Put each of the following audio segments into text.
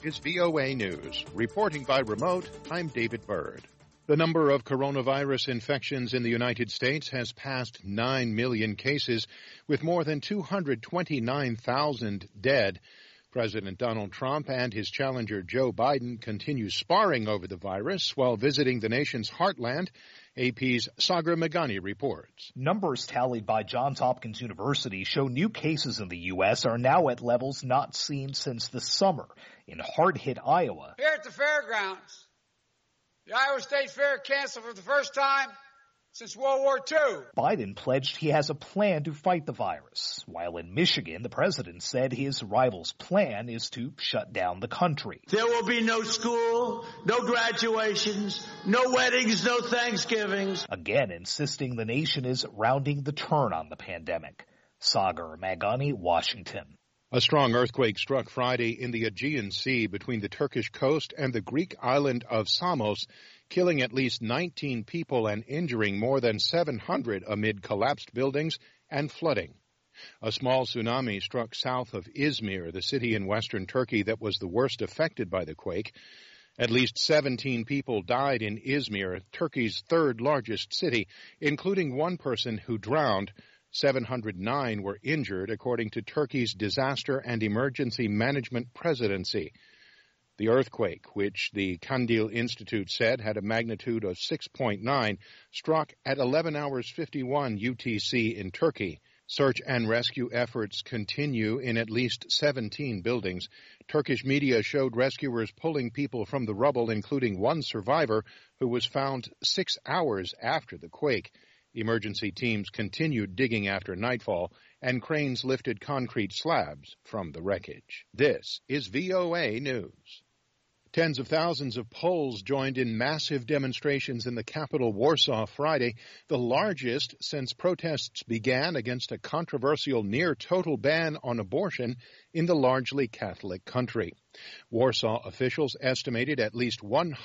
is VOA News. Reporting by remote, I'm David Byrd. The number of coronavirus infections in the United States has passed 9 million cases, with more than 229,000 dead. President Donald Trump and his challenger Joe Biden continue sparring over the virus while visiting the nation's heartland. AP's Sagar Meghani reports. Numbers tallied by Johns Hopkins University show new cases in the U.S. are now at levels not seen since the summer. In hard-hit Iowa, here at the fairgrounds, the Iowa State Fair canceled for the first time since World War II. Biden pledged he has a plan to fight the virus, while in Michigan, the president said his rival's plan is to shut down the country. There will be no school, no graduations, no weddings, no Thanksgivings. Again, insisting the nation is rounding the turn on the pandemic. Sagar Meghani, Washington. A strong earthquake struck Friday in the Aegean Sea between the Turkish coast and the Greek island of Samos, killing at least 19 people and injuring more than 700 amid collapsed buildings and flooding. A small tsunami struck south of Izmir, the city in western Turkey that was the worst affected by the quake. At least 17 people died in Izmir, Turkey's third largest city, including one person who drowned. 709 were injured, according to Turkey's Disaster and Emergency Management Presidency. The earthquake, which the Kandil Institute said had a magnitude of 6.9, struck at 11 hours 51 UTC in Turkey. Search and rescue efforts continue in at least 17 buildings. Turkish media showed rescuers pulling people from the rubble, including one survivor who was found 6 hours after the quake. Emergency teams continued digging after nightfall, and cranes lifted concrete slabs from the wreckage. This is VOA News. Tens of thousands of Poles joined in massive demonstrations in the capital Warsaw Friday, the largest since protests began against a controversial near-total ban on abortion in the largely Catholic country. Warsaw officials estimated at least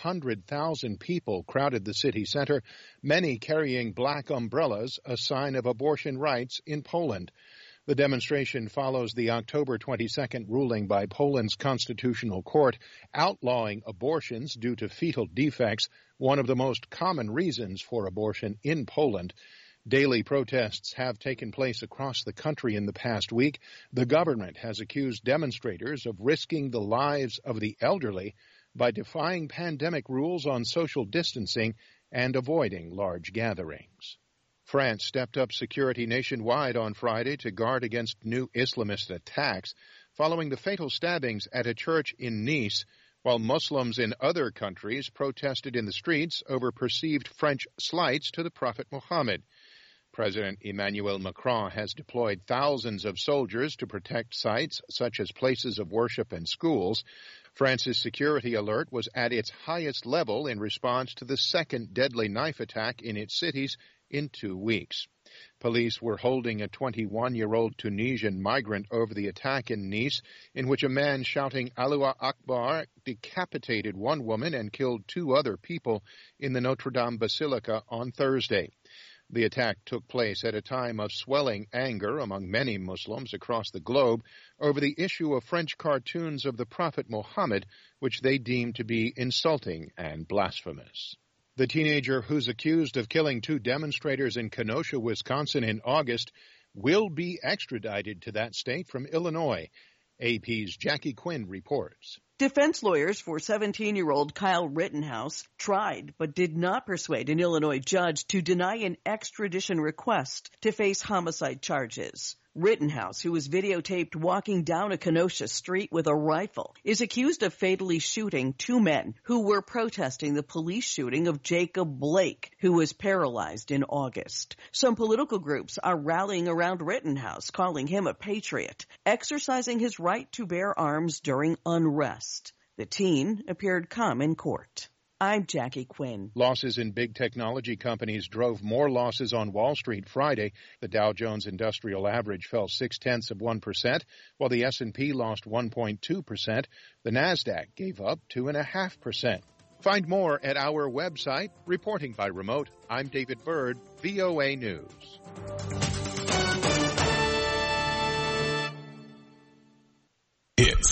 100,000 people crowded the city center, many carrying black umbrellas, a sign of abortion rights in Poland. The demonstration follows the October 22nd ruling by Poland's Constitutional Court outlawing abortions due to fetal defects, one of the most common reasons for abortion in Poland. Daily protests have taken place across the country in the past week. The government has accused demonstrators of risking the lives of the elderly by defying pandemic rules on social distancing and avoiding large gatherings. France stepped up security nationwide on Friday to guard against new Islamist attacks following the fatal stabbings at a church in Nice, while Muslims in other countries protested in the streets over perceived French slights to the Prophet Muhammad. President Emmanuel Macron has deployed thousands of soldiers to protect sites such as places of worship and schools. France's security alert was at its highest level in response to the second deadly knife attack in its cities in 2 weeks. Police were holding a 21-year-old Tunisian migrant over the attack in Nice, in which a man shouting Allahu Akbar decapitated one woman and killed 2 other people in the Notre Dame Basilica on Thursday. The attack took place at a time of swelling anger among many Muslims across the globe over the issue of French cartoons of the Prophet Muhammad, which they deemed to be insulting and blasphemous. The teenager who's accused of killing 2 demonstrators in Kenosha, Wisconsin in August will be extradited to that state from Illinois. AP's Jackie Quinn reports. Defense lawyers for 17-year-old Kyle Rittenhouse tried but did not persuade an Illinois judge to deny an extradition request to face homicide charges. Rittenhouse, who was videotaped walking down a Kenosha street with a rifle, is accused of fatally shooting 2 men who were protesting the police shooting of Jacob Blake, who was paralyzed in August. Some political groups are rallying around Rittenhouse, calling him a patriot, exercising his right to bear arms during unrest. The teen appeared calm in court. I'm Jackie Quinn. Losses in big technology companies drove more losses on Wall Street Friday. The Dow Jones Industrial Average fell 0.6%, while the S&P lost 1.2%. The Nasdaq gave up 2.5%. Find more at our website. Reporting by remote, I'm David Byrd, VOA News.